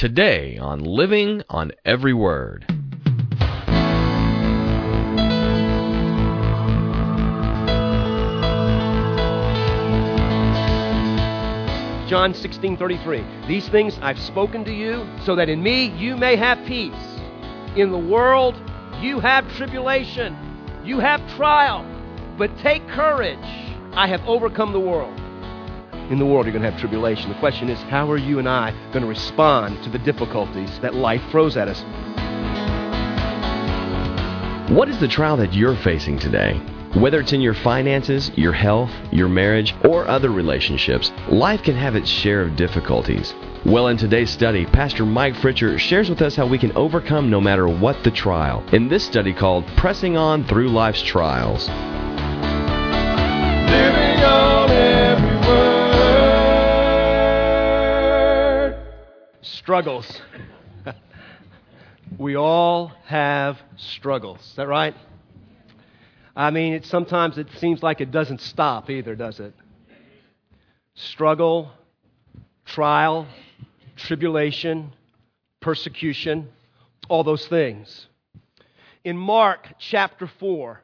today on Living on Every Word. John 16:33. These things I've spoken to you, so that in me you may have peace. In the world you have tribulation, you have trial, but take courage. I have overcome the world. In the world you're going to have tribulation. The question is, how are you and I going to respond to the difficulties that life throws at us? What is the trial that you're facing today? Whether it's in your finances, your health, your marriage, or other relationships, life can have its share of difficulties. Well, in today's study, Pastor Mike Fritcher shares with us how we can overcome no matter what the trial, in this study called Pressing On Through Life's Trials. Living on every word. Struggles. We all have struggles. Is that right? I mean, sometimes it seems like it doesn't stop either, does it? Struggle, trial, tribulation, persecution, all those things. In Mark chapter 4,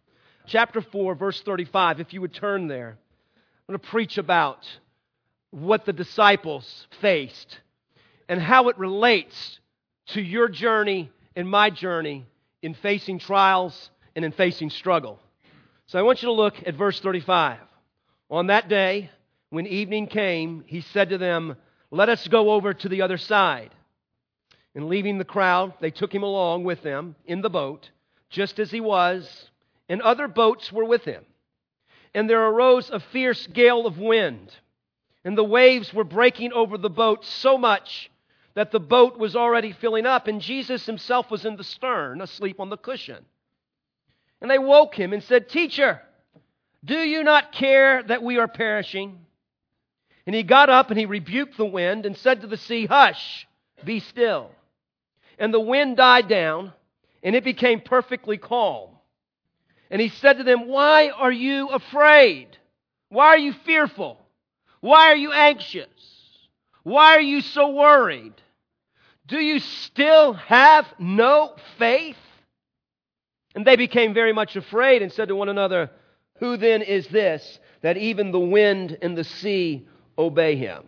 verse 35, if you would turn there, I'm going to preach about what the disciples faced and how it relates to your journey and my journey in facing trials and in facing struggle. So I want you to look at verse 35. On that day, when evening came, he said to them, "Let us go over to the other side." And leaving the crowd, they took him along with them in the boat, just as he was, and other boats were with him. And there arose a fierce gale of wind, and the waves were breaking over the boat so much that the boat was already filling up, and Jesus himself was in the stern, asleep on the cushion. And they woke him and said, "Teacher, do you not care that we are perishing?" And he got up and he rebuked the wind and said to the sea, "Hush, be still." And the wind died down, and it became perfectly calm. And he said to them, "Why are you afraid? Why are you fearful? Why are you anxious? Why are you so worried? Do you still have no faith?" And they became very much afraid and said to one another, "Who then is this, that even the wind and the sea obey him?"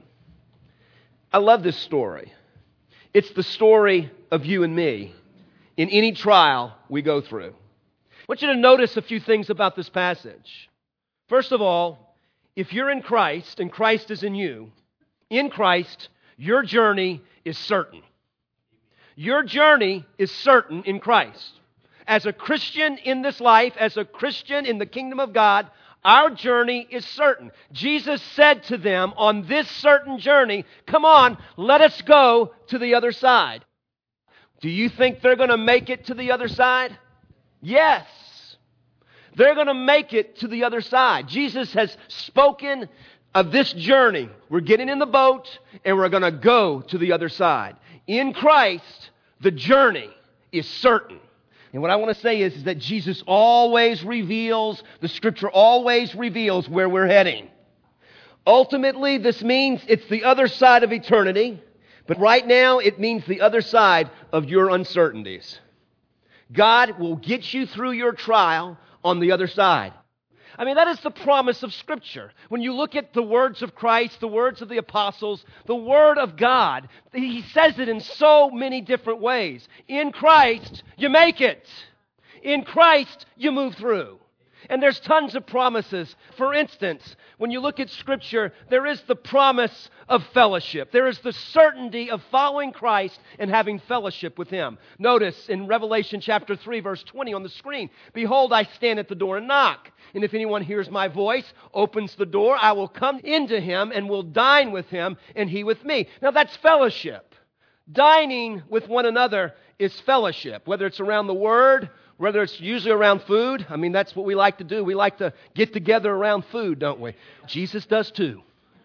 I love this story. It's the story of you and me in any trial we go through. I want you to notice a few things about this passage. First of all, if you're in Christ and Christ is in you, in Christ, your journey is certain. Your journey is certain in Christ. As a Christian in this life, as a Christian in the kingdom of God, our journey is certain. Jesus said to them on this certain journey, "Come on, let us go to the other side." Do you think they're going to make it to the other side? Yes. They're going to make it to the other side. Jesus has spoken of this journey. We're getting in the boat and we're going to go to the other side. In Christ, the journey is certain. And what I want to say is that Jesus always reveals, the Scripture always reveals where we're heading. Ultimately, this means it's the other side of eternity, but right now it means the other side of your uncertainties. God will get you through your trial on the other side. I mean, that is the promise of Scripture. When you look at the words of Christ, the words of the apostles, the Word of God, He says it in so many different ways. In Christ, you make it. In Christ, you move through. And there's tons of promises. For instance, when you look at Scripture, there is the promise of fellowship. There is the certainty of following Christ and having fellowship with Him. Notice in Revelation chapter 3, verse 20 on the screen, "Behold, I stand at the door and knock. And if anyone hears my voice, opens the door, I will come into him and will dine with him and he with me." Now that's fellowship. Dining with one another is fellowship, whether it's around the Word, whether it's usually around food. I mean, that's what we like to do. We like to get together around food, don't we? Jesus does too.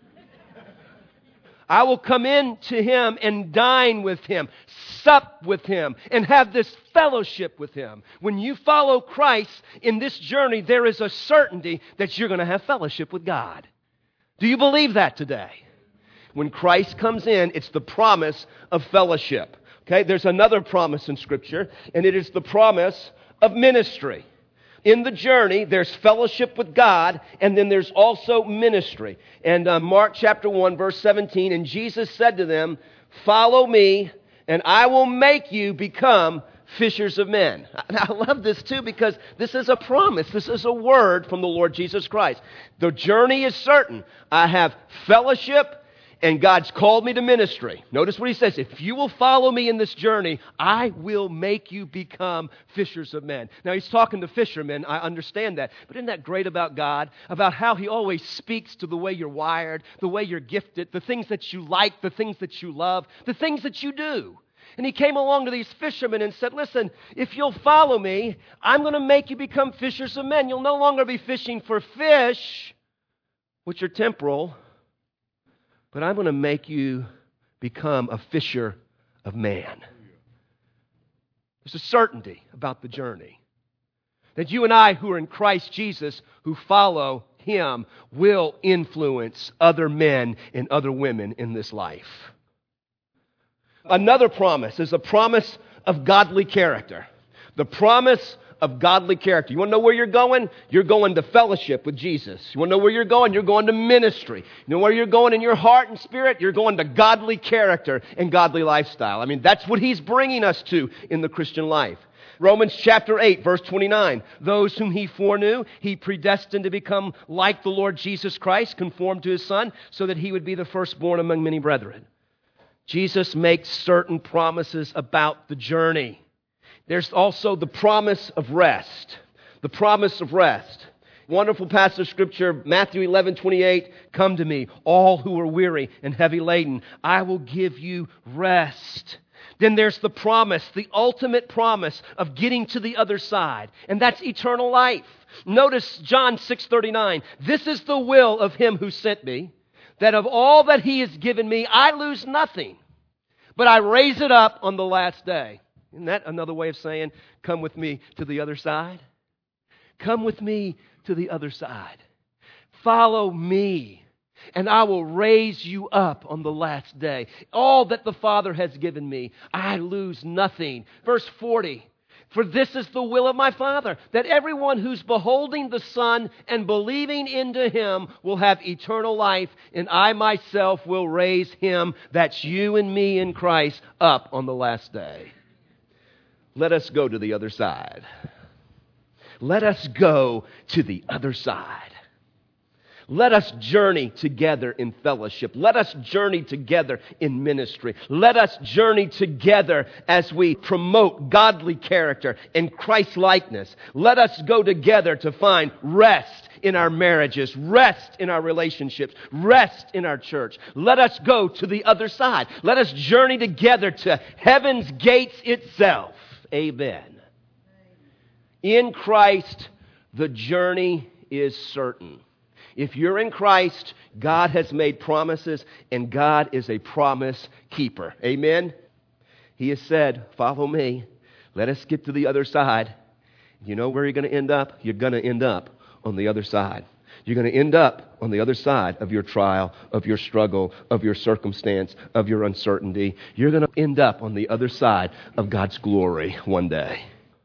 I will come in to him and dine with him, sup with him, and have this fellowship with him. When you follow Christ in this journey, there is a certainty that you're going to have fellowship with God. Do you believe that today? When Christ comes in, it's the promise of fellowship. Okay, there's another promise in Scripture, and it is the promise of ministry. In the journey, there's fellowship with God, and then there's also ministry. And Mark chapter 1, verse 17, and Jesus said to them, "Follow me, and I will make you become fishers of men." I love this too, because this is a promise. This is a word from the Lord Jesus Christ. The journey is certain. I have fellowship, and God's called me to ministry. Notice what he says. If you will follow me in this journey, I will make you become fishers of men. Now, he's talking to fishermen. I understand that. But isn't that great about God? About how he always speaks to the way you're wired, the way you're gifted, the things that you like, the things that you love, the things that you do. And he came along to these fishermen and said, listen, if you'll follow me, I'm going to make you become fishers of men. You'll no longer be fishing for fish, which are temporal, but I'm going to make you become a fisher of man. There's a certainty about the journey. That you and I who are in Christ Jesus, who follow him, will influence other men and other women in this life. Another promise is a promise of godly character. The promise of godly character. You want to know where you're going? You're going to fellowship with Jesus. You want to know where you're going? You're going to ministry. You know where you're going in your heart and spirit? You're going to godly character and godly lifestyle. I mean, that's what he's bringing us to in the Christian life. Romans chapter 8, verse 29. Those whom he foreknew, he predestined to become like the Lord Jesus Christ, conformed to his Son, so that he would be the firstborn among many brethren. Jesus makes certain promises about the journey. There's also the promise of rest. The promise of rest. Wonderful passage of Scripture, Matthew 11:28. Come to me, all who are weary and heavy laden. I will give you rest. Then there's the promise, the ultimate promise of getting to the other side. And that's eternal life. Notice John 6:39. This is the will of him who sent me, that of all that he has given me, I lose nothing, but I raise it up on the last day. Isn't that another way of saying, come with me to the other side? Come with me to the other side. Follow me, and I will raise you up on the last day. All that the Father has given me, I lose nothing. Verse 40. For this is the will of my Father, that everyone who's beholding the Son and believing into him will have eternal life, and I myself will raise him, that's you and me in Christ, up on the last day. Let us go to the other side. Let us go to the other side. Let us journey together in fellowship. Let us journey together in ministry. Let us journey together as we promote godly character and Christ-likeness. Let us go together to find rest in our marriages, rest in our relationships, rest in our church. Let us go to the other side. Let us journey together to heaven's gates itself. Amen. In Christ, the journey is certain. If you're in Christ, God has made promises, and God is a promise keeper. Amen? He has said, follow me. Let us get to the other side. You know where you're going to end up? You're going to end up on the other side. You're going to end up on the other side of your trial, of your struggle, of your circumstance, of your uncertainty. You're going to end up on the other side of God's glory one day.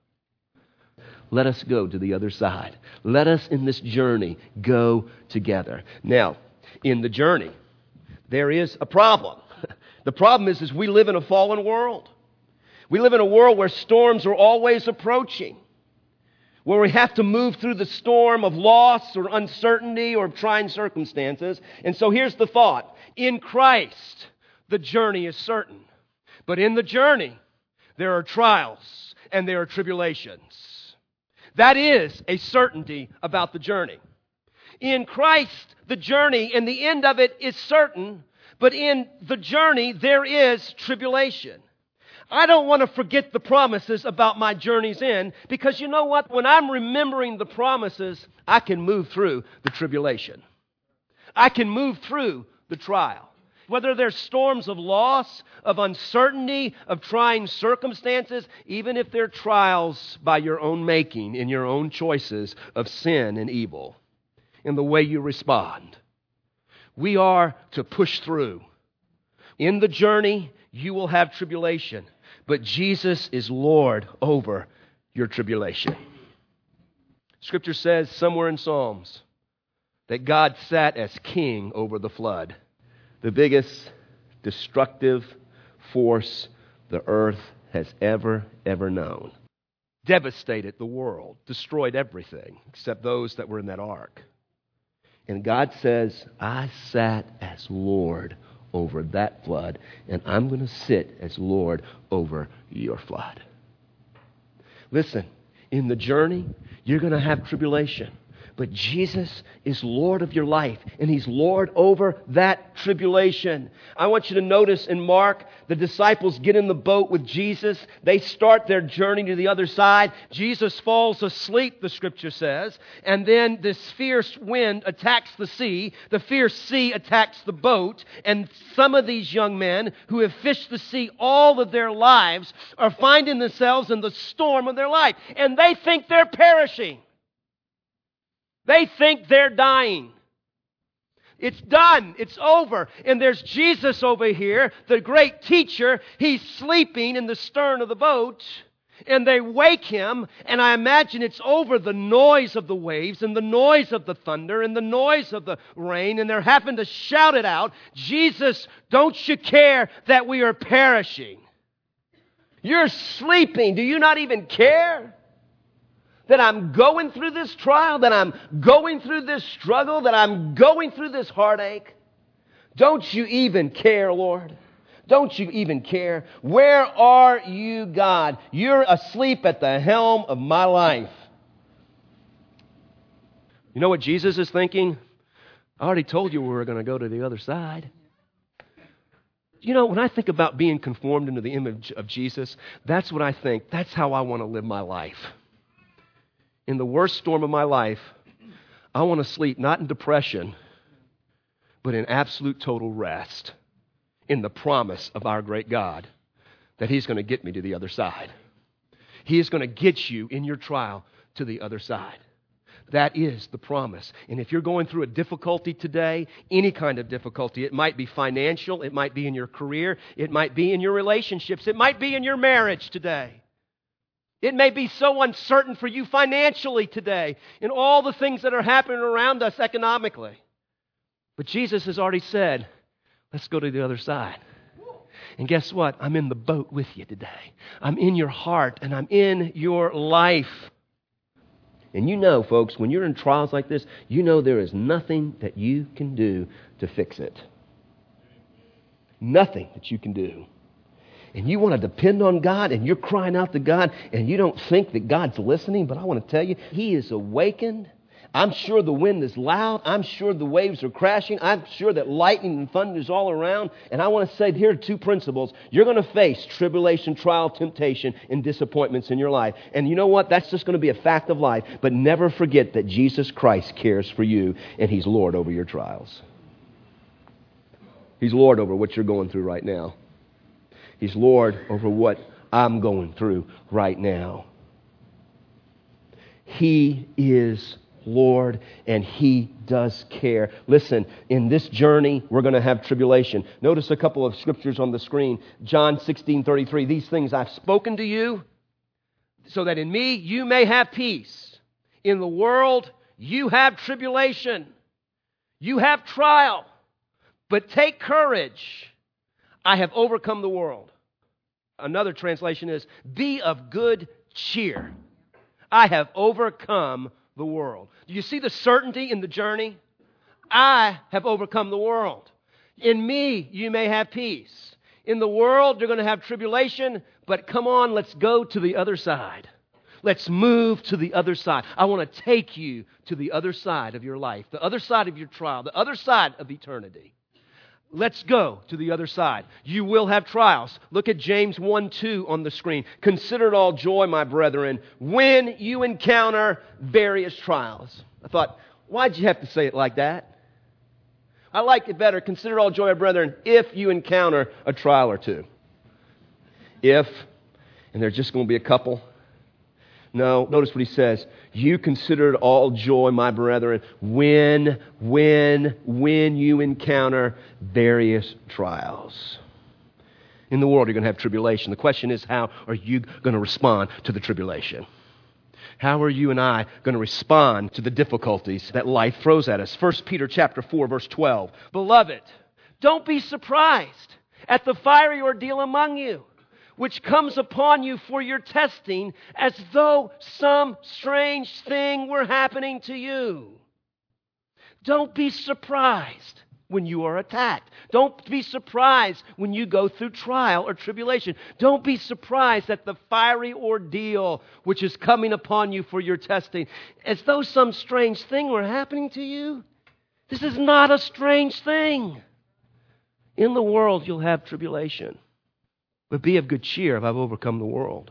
Let us go to the other side. Let us in this journey go together. Now, in the journey, there is a problem. The problem is we live in a fallen world. We live in a world where storms are always approaching, where we have to move through the storm of loss or uncertainty or trying circumstances. And so here's the thought. In Christ, the journey is certain. But in the journey, there are trials and there are tribulations. That is a certainty about the journey. In Christ, the journey and the end of it is certain, but in the journey, there is tribulation. I don't want to forget the promises about my journey's end, because you know what? When I'm remembering the promises, I can move through the tribulation. I can move through the trial. Whether there's storms of loss, of uncertainty, of trying circumstances, even if they're trials by your own making, in your own choices of sin and evil, in the way you respond. We are to push through. In the journey, you will have tribulation, but Jesus is Lord over your tribulation. Scripture says somewhere in Psalms that God sat as king over the flood, the biggest destructive force the earth has ever known. Devastated the world, destroyed everything except those that were in that ark. And God says, I sat as Lord over that flood, and I'm going to sit as Lord over your flood. Listen, in the journey, you're going to have tribulation. But Jesus is Lord of your life, and He's Lord over that tribulation. I want you to notice in Mark, the disciples get in the boat with Jesus. They start their journey to the other side. Jesus falls asleep, the Scripture says, and then this fierce wind attacks the sea. The fierce sea attacks the boat, and some of these young men who have fished the sea all of their lives are finding themselves in the storm of their life, and they think they're perishing. They think they're dying. It's done. It's over. And there's Jesus over here, the great teacher. He's sleeping in the stern of the boat. And they wake him. And I imagine it's over the noise of the waves and the noise of the thunder and the noise of the rain. And they're having to shout it out. Jesus, don't you care that we are perishing? You're sleeping. Do you not even care that I'm going through this trial, that I'm going through this struggle, that I'm going through this heartache? Don't you even care, Lord? Don't you even care? Where are you, God? You're asleep at the helm of my life. You know what Jesus is thinking? I already told you we were going to go to the other side. You know, when I think about being conformed into the image of Jesus, that's what I think. That's how I want to live my life. In the worst storm of my life, I want to sleep not in depression, but in absolute total rest, in the promise of our great God that He's going to get me to the other side. He is going to get you in your trial to the other side. That is the promise. And if you're going through a difficulty today, any kind of difficulty, it might be financial, it might be in your career, it might be in your relationships, it might be in your marriage today. It may be so uncertain for you financially today in all the things that are happening around us economically. But Jesus has already said, let's go to the other side. And guess what? I'm in the boat with you today. I'm in your heart and I'm in your life. And you know, folks, when you're in trials like this, you know there is nothing that you can do to fix it. Nothing that you can do. And you want to depend on God, and you're crying out to God, and you don't think that God's listening, but I want to tell you, He is awakened. I'm sure the wind is loud. I'm sure the waves are crashing. I'm sure that lightning and thunder is all around. And I want to say here are two principles. You're going to face tribulation, trial, temptation, and disappointments in your life. And you know what? That's just going to be a fact of life. But never forget that Jesus Christ cares for you, and He's Lord over your trials. He's Lord over what you're going through right now. He's Lord over what I'm going through right now. He is Lord, and He does care. Listen, in this journey, we're going to have tribulation. Notice a couple of scriptures on the screen. John 16:33. These things I've spoken to you, so that in me you may have peace. In the world you have tribulation. You have trial. But take courage. I have overcome the world. Another translation is, be of good cheer. I have overcome the world. Do you see the certainty in the journey? I have overcome the world. In me, you may have peace. In the world, you're going to have tribulation, but come on, let's go to the other side. Let's move to the other side. I want to take you to the other side of your life, the other side of your trial, the other side of eternity. Let's go to the other side. You will have trials. Look at James 1:2 on the screen. Consider it all joy, my brethren, when you encounter various trials. I thought, why'd you have to say it like that? I like it better. Consider it all joy, my brethren, if you encounter a trial or two. If, and there's just going to be a couple. No, notice what he says. You consider it all joy, my brethren, when you encounter various trials. In the world, you're going to have tribulation. The question is, how are you going to respond to the tribulation? How are you and I going to respond to the difficulties that life throws at us? 1 Peter chapter 4, verse 12. Beloved, don't be surprised at the fiery ordeal among you, which comes upon you for your testing, as though some strange thing were happening to you. Don't be surprised when you are attacked. Don't be surprised when you go through trial or tribulation. Don't be surprised at the fiery ordeal which is coming upon you for your testing, as though some strange thing were happening to you. This is not a strange thing. In the world you'll have tribulation, but be of good cheer, I've overcome the world.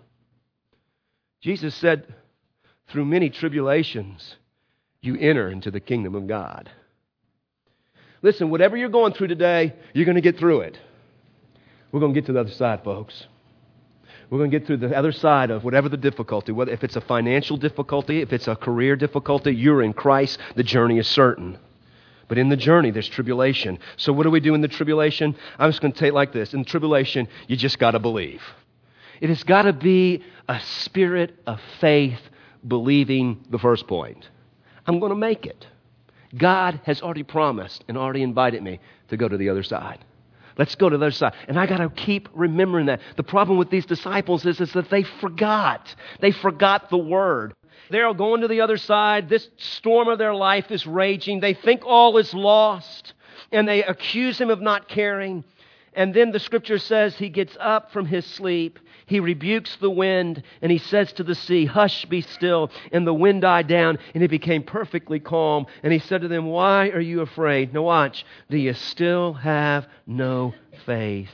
Jesus said, through many tribulations, you enter into the kingdom of God. Listen, whatever you're going through today, you're going to get through it. We're going to get to the other side, folks. We're going to get through the other side of whatever the difficulty, whether if it's a financial difficulty, if it's a career difficulty, you're in Christ, the journey is certain. But in the journey, there's tribulation. So what do we do in the tribulation? I'm just going to take it like this. In the tribulation, you just got to believe. It has got to be a spirit of faith, believing the first point. I'm going to make it. God has already promised and already invited me to go to the other side. Let's go to the other side. And I got to keep remembering that. The problem with these disciples is that they forgot. They forgot the word. They're going to the other side. This storm of their life is raging. They think all is lost, and they accuse him of not caring. And then the scripture says he gets up from his sleep. He rebukes the wind, and he says to the sea, hush, be still. And the wind died down, and it became perfectly calm. And he said to them, why are you afraid? Now watch. Do you still have no faith?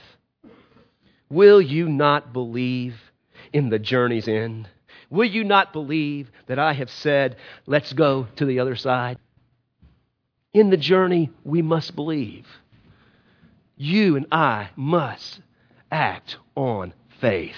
Will you not believe in the journey's end? Will you not believe that I have said, let's go to the other side? In the journey, we must believe. You and I must act on faith.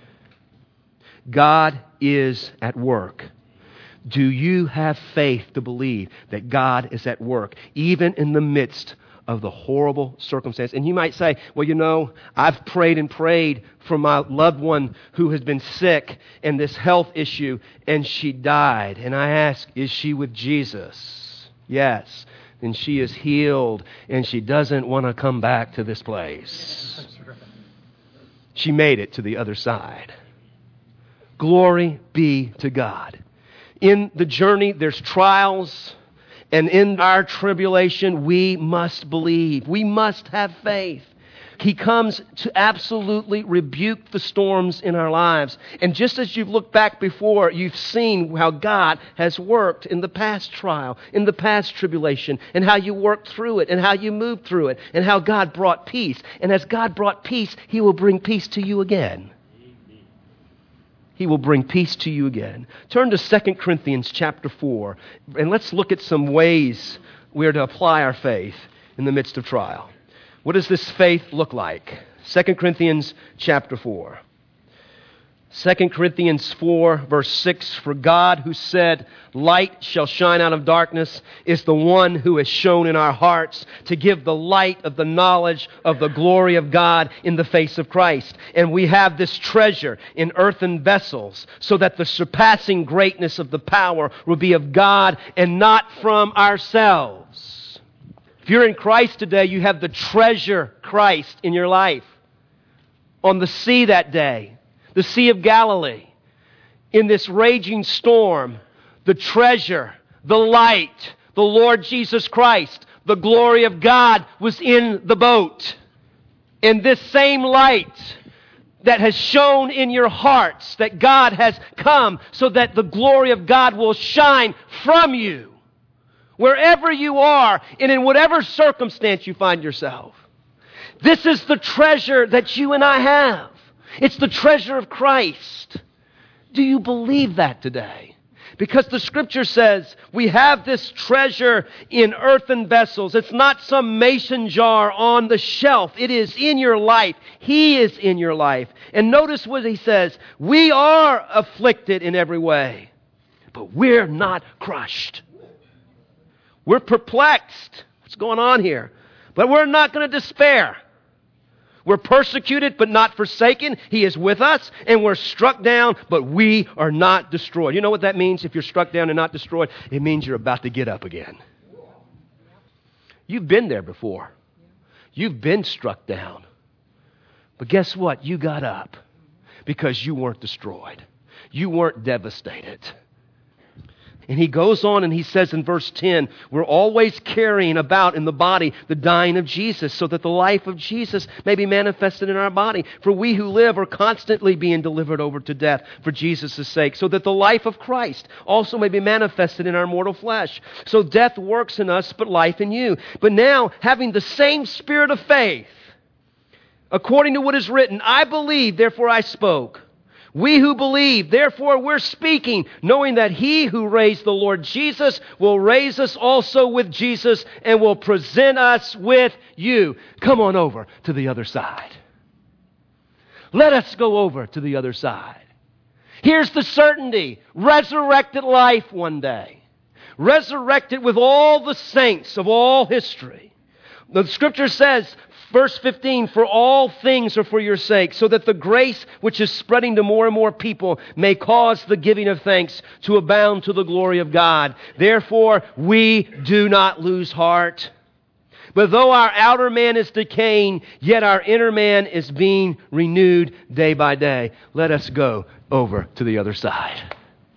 God is at work. Do you have faith to believe that God is at work, even in the midst of the horrible circumstance? And you might say, well, you know, I've prayed and prayed for my loved one who has been sick and this health issue, and she died. And I ask, is she with Jesus? Yes. Then she is healed, and she doesn't want to come back to this place. She made it to the other side. Glory be to God. In the journey, there's trials. And in our tribulation, we must believe. We must have faith. He comes to absolutely rebuke the storms in our lives. And just as you've looked back before, you've seen how God has worked in the past trial, in the past tribulation, and how you worked through it, and how you moved through it, and how God brought peace. And as God brought peace, He will bring peace to you again. He will bring peace to you again. Turn to 2 Corinthians chapter 4, and let's look at some ways we are to apply our faith in the midst of trial. What does this faith look like? 2 Corinthians chapter 4. 2 Corinthians 4, verse 6, for God who said, light shall shine out of darkness, is the one who has shone in our hearts to give the light of the knowledge of the glory of God in the face of Christ. And we have this treasure in earthen vessels, so that the surpassing greatness of the power will be of God and not from ourselves. If you're in Christ today, you have the treasure Christ in your life. On the sea that day, the Sea of Galilee, in this raging storm, the treasure, the light, the Lord Jesus Christ, the glory of God was in the boat. And this same light that has shone in your hearts, that God has come so that the glory of God will shine from you, wherever you are and in whatever circumstance you find yourself. This is the treasure that you and I have. It's the treasure of Christ. Do you believe that today? Because the Scripture says we have this treasure in earthen vessels. It's not some mason jar on the shelf. It is in your life. He is in your life. And notice what he says. We are afflicted in every way, but we're not crushed. We're perplexed. What's going on here? But we're not going to despair. We're persecuted but not forsaken. He is with us. And we're struck down, but we are not destroyed. You know what that means if you're struck down and not destroyed? It means you're about to get up again. You've been there before. You've been struck down. But guess what? You got up because you weren't destroyed. You weren't devastated. And he goes on and he says in verse 10, we're always carrying about in the body the dying of Jesus, so that the life of Jesus may be manifested in our body. For we who live are constantly being delivered over to death for Jesus' sake, so that the life of Christ also may be manifested in our mortal flesh. So death works in us, but life in you. But now, having the same spirit of faith, according to what is written, I believe, therefore I spoke. We who believe, therefore we're speaking, knowing that He who raised the Lord Jesus will raise us also with Jesus and will present us with you. Come on over to the other side. Let us go over to the other side. Here's the certainty. Resurrected life one day. Resurrected with all the saints of all history. The Scripture says, verse 15, for all things are for your sake, so that the grace which is spreading to more and more people may cause the giving of thanks to abound to the glory of God. Therefore, we do not lose heart. But though our outer man is decaying, yet our inner man is being renewed day by day. Let us go over to the other side.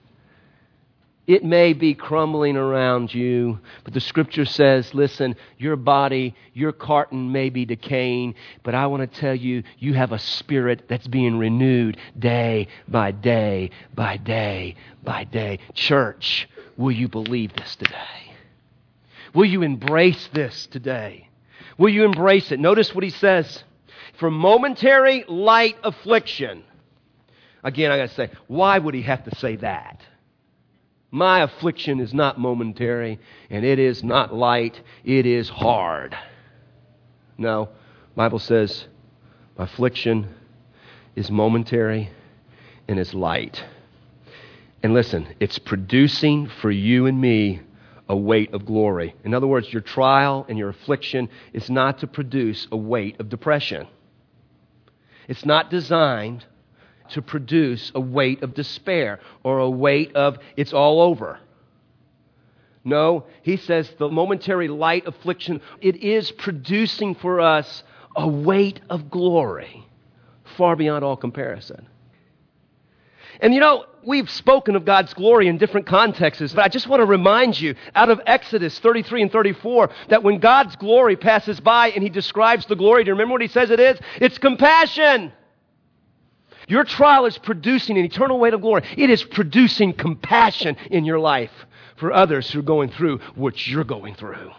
It may be crumbling around you, but the Scripture says, listen, your body, your carton may be decaying, but I want to tell you, you have a spirit that's being renewed day by day by day by day. Church, will you believe this today? Will you embrace this today? Will you embrace it? Notice what he says. For momentary light affliction. Again, I got to say, why would he have to say that? My affliction is not momentary, and it is not light, it is hard. No, the Bible says, my affliction is momentary and is light. And listen, it's producing for you and me a weight of glory. In other words, your trial and your affliction is not to produce a weight of depression. It's not designed to produce a weight of despair or a weight of it's all over. No, he says the momentary light affliction, it is producing for us a weight of glory far beyond all comparison. And you know, we've spoken of God's glory in different contexts, but I just want to remind you out of Exodus 33 and 34 that when God's glory passes by and He describes the glory, do you remember what He says it is? It's compassion. Your trial is producing an eternal weight of glory. It is producing compassion in your life for others who are going through what you're going through.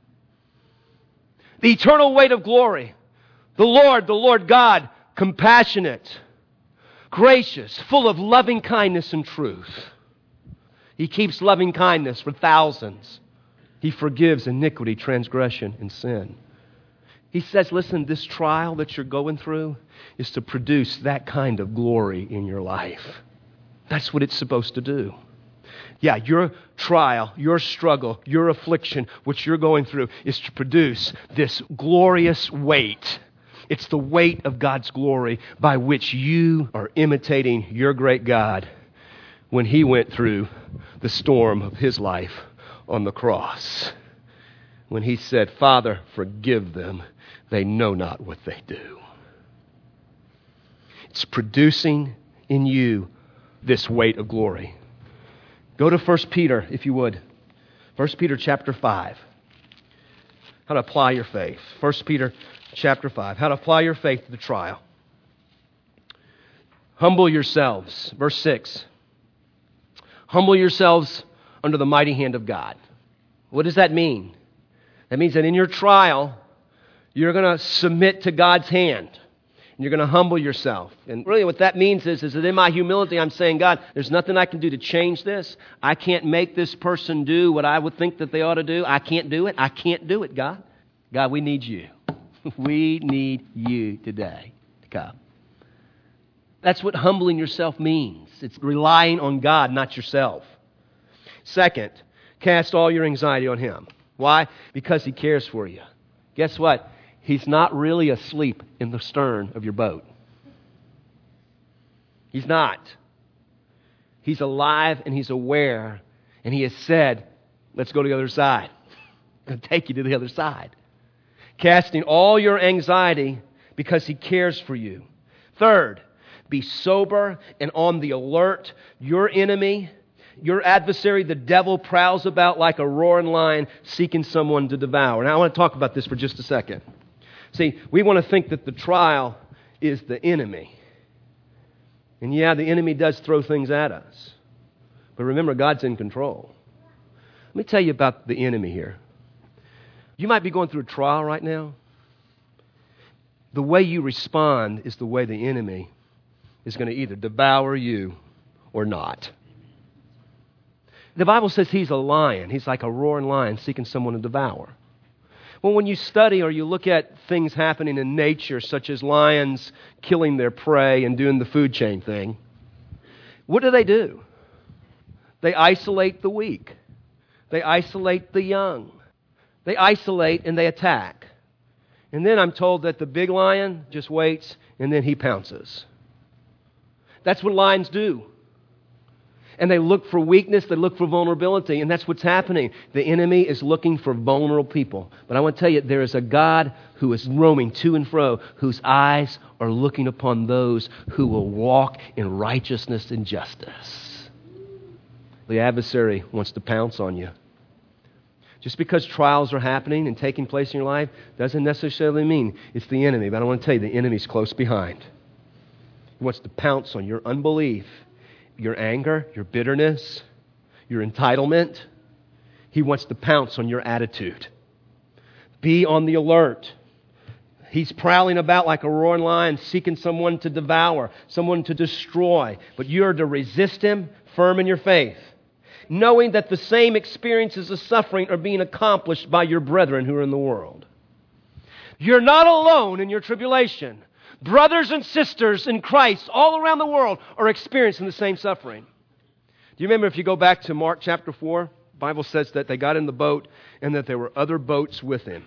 The eternal weight of glory. The Lord God, compassionate, gracious, full of loving kindness and truth. He keeps loving kindness for thousands. He forgives iniquity, transgression, and sin. He says, listen, this trial that you're going through is to produce that kind of glory in your life. That's what it's supposed to do. Yeah, your trial, your struggle, your affliction, what you're going through is to produce this glorious weight. It's the weight of God's glory by which you are imitating your great God when He went through the storm of His life on the cross. When He said, Father, forgive them. They know not what they do. It's producing in you this weight of glory. Go to 1 Peter, if you would. 1 Peter chapter 5. How to apply your faith. 1 Peter chapter 5. How to apply your faith to the trial. Humble yourselves. Verse 6. Humble yourselves under the mighty hand of God. What does that mean? That means that in your trial, you're going to submit to God's hand. And you're going to humble yourself. And really what that means is that in my humility, I'm saying, God, there's nothing I can do to change this. I can't make this person do what I would think that they ought to do. I can't do it. I can't do it, God. God, we need you. We need you today to come. That's what humbling yourself means. It's relying on God, not yourself. Second, cast all your anxiety on Him. Why? Because He cares for you. Guess what? He's not really asleep in the stern of your boat. He's not. He's alive and He's aware. And He has said, let's go to the other side. I'm going to take you to the other side. Casting all your anxiety because He cares for you. Third, be sober and on the alert. Your enemy, your adversary, the devil, prowls about like a roaring lion seeking someone to devour. Now I want to talk about this for just a second. See, we want to think that the trial is the enemy. And yeah, the enemy does throw things at us. But remember, God's in control. Let me tell you about the enemy here. You might be going through a trial right now. The way you respond is the way the enemy is going to either devour you or not. The Bible says he's a lion. He's like a roaring lion seeking someone to devour. Well, when you study or you look at things happening in nature, such as lions killing their prey and doing the food chain thing, what do? They isolate the weak. They isolate the young. They isolate and they attack. And then I'm told that the big lion just waits and then he pounces. That's what lions do. And they look for weakness, they look for vulnerability, and that's what's happening. The enemy is looking for vulnerable people. But I want to tell you, there is a God who is roaming to and fro, whose eyes are looking upon those who will walk in righteousness and justice. The adversary wants to pounce on you. Just because trials are happening and taking place in your life doesn't necessarily mean it's the enemy. But I want to tell you, the enemy's close behind. He wants to pounce on your unbelief, your anger, your bitterness, your entitlement. He wants to pounce on your attitude. Be on the alert. He's prowling about like a roaring lion, seeking someone to devour, someone to destroy. But you are to resist him, firm in your faith, knowing that the same experiences of suffering are being accomplished by your brethren who are in the world. You're not alone in your tribulation. Brothers and sisters in Christ all around the world are experiencing the same suffering. Do you remember, if you go back to Mark chapter 4, the Bible says that they got in the boat and that there were other boats with him.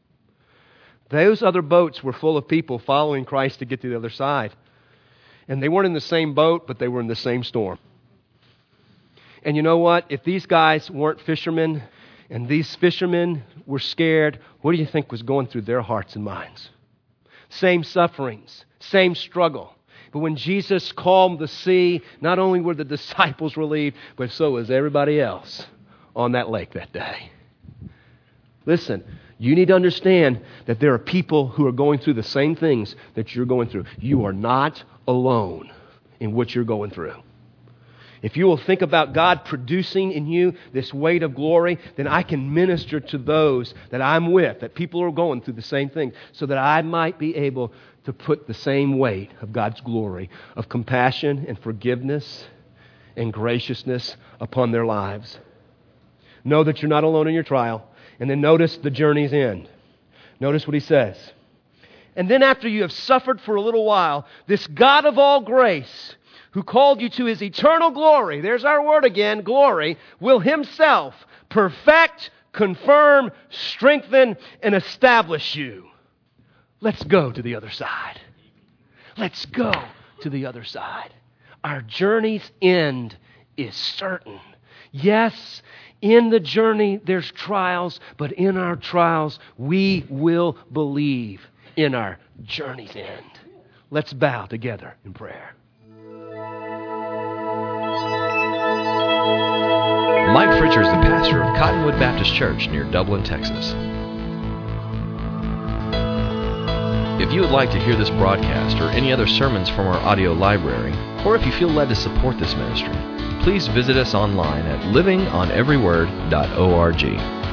Those other boats were full of people following Christ to get to the other side. And they weren't in the same boat, but they were in the same storm. And you know what? If these guys weren't fishermen and these fishermen were scared, what do you think was going through their hearts and minds? Same sufferings, same struggle. But when Jesus calmed the sea, not only were the disciples relieved, but so was everybody else on that lake that day. Listen, you need to understand that there are people who are going through the same things that you're going through. You are not alone in what you're going through. If you will think about God producing in you this weight of glory, then I can minister to those that I'm with, that people are going through the same thing, so that I might be able to put the same weight of God's glory, of compassion and forgiveness and graciousness upon their lives. Know that you're not alone in your trial. And then notice the journey's end. Notice what he says. And then after you have suffered for a little while, this God of all grace, who called you to his eternal glory, there's our word again, glory, will himself perfect, confirm, strengthen, and establish you. Let's go to the other side. Let's go to the other side. Our journey's end is certain. Yes, in the journey there's trials, but in our trials we will believe in our journey's end. Let's bow together in prayer. Mike Fritcher is the pastor of Cottonwood Baptist Church near Dublin, Texas. If you would like to hear this broadcast or any other sermons from our audio library, or if you feel led to support this ministry, please visit us online at livingoneveryword.org.